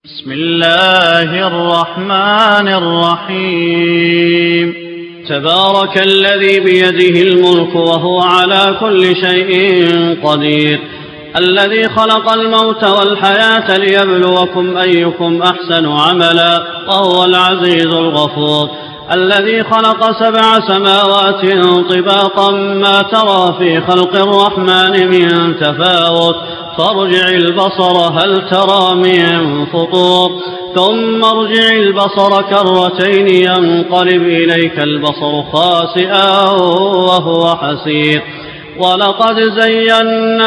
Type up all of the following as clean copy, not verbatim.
بسم الله الرحمن الرحيم. تبارك الذي بيده الملك وهو على كل شيء قدير، الذي خلق الموت والحياة ليبلوكم أيكم أحسن عملا وهو العزيز الغفور، الذي خلق 7 سماوات طباقا ما ترى في خلق الرحمن من تفاوت، فارجع البصر هل ترى من فطور، ثم ارجع البصر كرتين ينقلب إليك البصر خاسئا وهو حسير. ولقد زينا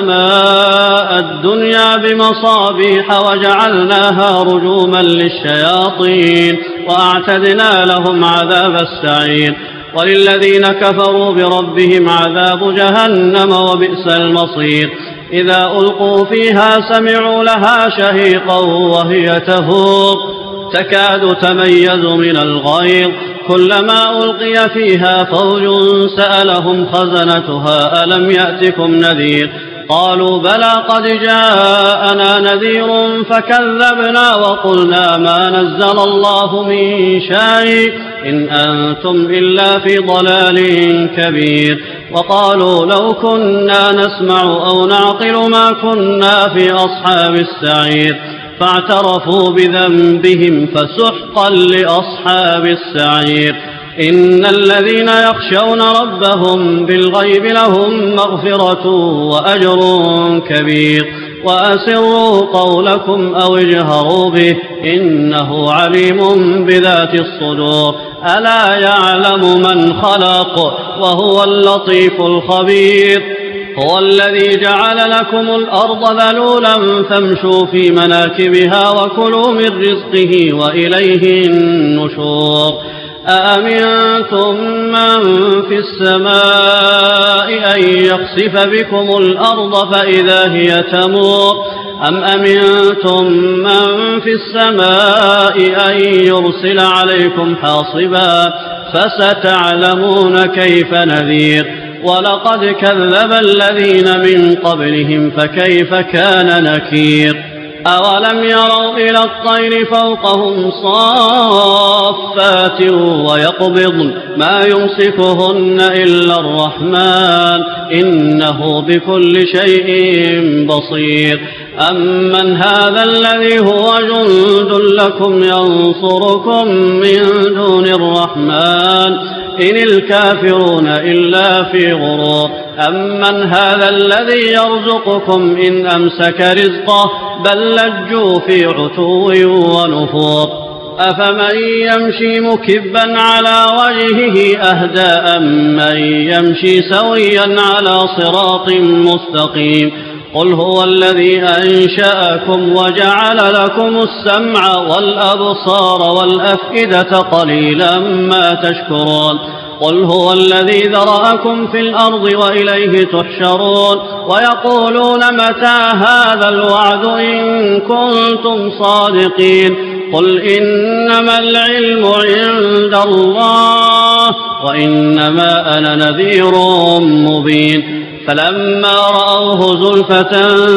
السماء الدنيا بمصابيح وجعلناها رجوما للشياطين وأعتدنا لهم عذاب السعير. وللذين كفروا بربهم عذاب جهنم وبئس المصير. إذا ألقوا فيها سمعوا لها شهيقا وهي تفور تكاد تميز من الغيظ، كلما ألقي فيها فوج سألهم خزنتها ألم يأتكم نذير، قالوا بلى قد جاءنا نذير فكذبنا وقلنا ما نزل الله من شيء إن أنتم إلا في ضلال كبير. وقالوا لو كنا نسمع أو نعقل ما كنا في أصحاب السعير، فاعترفوا بذنبهم فسحقا لأصحاب السعير. إن الذين يخشون ربهم بالغيب لهم مغفرة وأجر كبير. وأسروا قولكم أو اجهروا به إنه عليم بذات الصدور. ألا يعلم من خلق وهو اللطيف الخبير. هو الذي جعل لكم الأرض ذلولا فامشوا في مناكبها وكلوا من رزقه وإليه النشور. أأمنتم من في السماء أن يخسف بكم الأرض فإذا هي تمور، أم أمنتم من في السماء أن يرسل عليكم حاصبا، فستعلمون كيف نذير. ولقد كذب الذين من قبلهم فكيف كان نكير. أولم يروا إلى الطير فوقهم صافات ويقبضن ما يمسكهن إلا الرحمن إنه بكل شيء بصير. أمن هذا الذي هو جند لكم ينصركم من دون الرحمن إن الكافرون إلا في غرور. أمن هذا الذي يرزقكم إن أمسك رزقه بل لجوا في عتو ونفور. أفمن يمشي مكبا على وجهه أهدى أمن يمشي سويا على صراط مستقيم. قل هو الذي أنشأكم وجعل لكم السمع والأبصار والأفئدة قليلا ما تشكرون. قل هو الذي ذرأكم في الأرض وإليه تحشرون. ويقولون متى هذا الوعد إن كنتم صادقين. قل إنما العلم عند الله وإنما أنا نذير مبين. فلما رأوه زلفة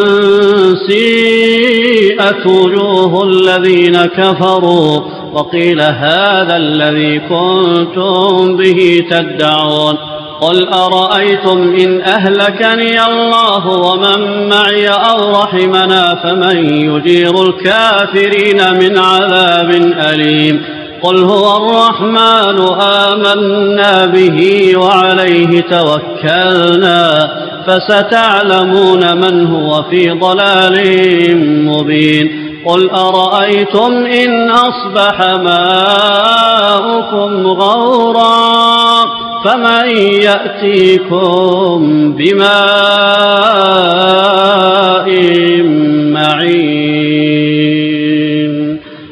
سيئت وجوه الذين كفروا وقيل هذا الذي كنتم به تدعون. قل أرأيتم إن أهلكني الله ومن معي أو رحمنا فمن يجير الكافرين من عذاب أليم. قل هو الرحمن آمنا به وعليه توكلنا فستعلمون من هو في ضلال مبين. قل أرأيتم إن أصبح ماؤكم غورا فمن يأتيكم بماء